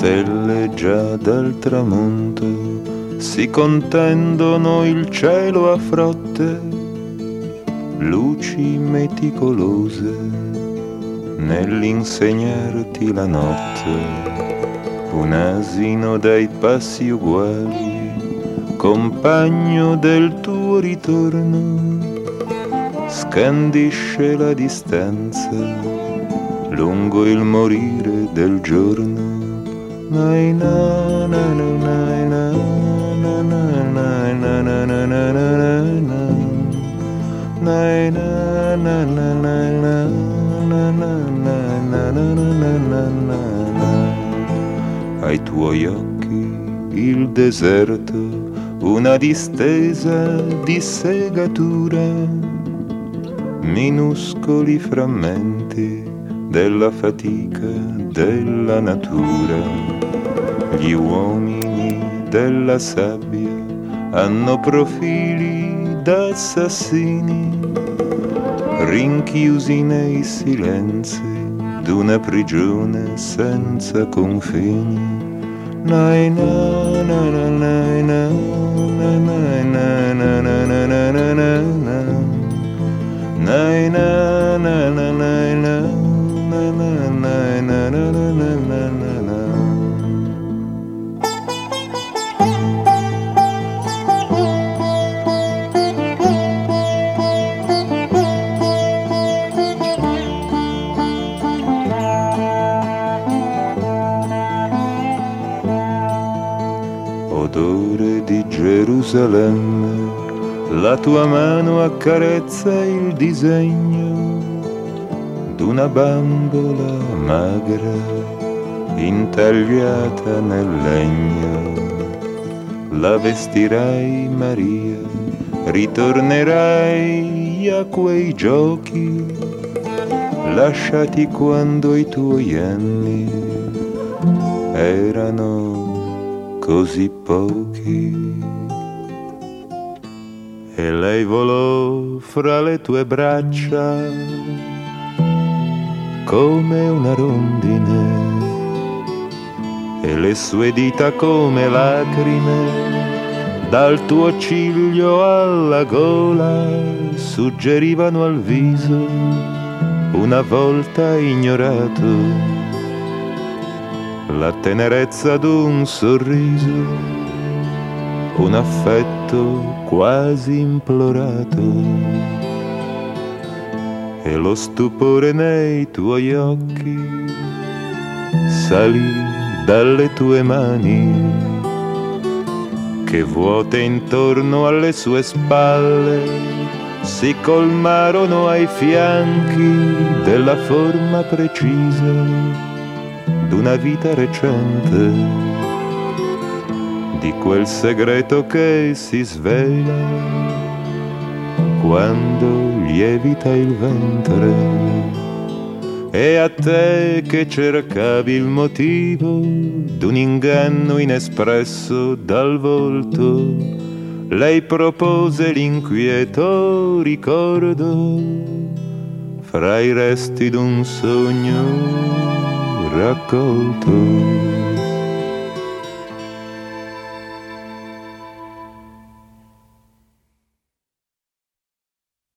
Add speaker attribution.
Speaker 1: stelle già dal tramonto si contendono il cielo a frotte, luci meticolose nell'insegnarti la notte. Un asino dai passi uguali, compagno del tuo ritorno, scandisce la distanza lungo il morire del giorno. Nai na na na na na na na na na na na na na nai na na na na na na na na na. Ai tuoi occhi il deserto, una distesa di segatura, minuscoli frammenti della fatica della natura. Gli uomini della sabbia hanno profili da assassini, rinchiusi nei silenzi d'una prigione senza confini. Nai na na na na na na na na na na na na na na nai na na na na na na na na na na na. Odore di Gerusalemme, la tua mano accarezza il disegno d'una bambola magra intagliata nel legno. La vestirai Maria, ritornerai a quei giochi lasciati quando i tuoi anni erano così pochi. E lei volò fra le tue braccia come una rondine, e le sue dita come lacrime dal tuo ciglio alla gola suggerivano al viso una volta ignorato la tenerezza d'un sorriso, un affetto quasi implorato, e lo stupore nei tuoi occhi salì dalle tue mani che vuote intorno alle sue spalle si colmarono ai fianchi della forma precisa d'una vita recente, di quel segreto che si svela quando lievita il ventre. E a te che cercavi il motivo d'un inganno inespresso dal volto, lei propose l'inquieto ricordo fra i resti d'un sogno raccolto.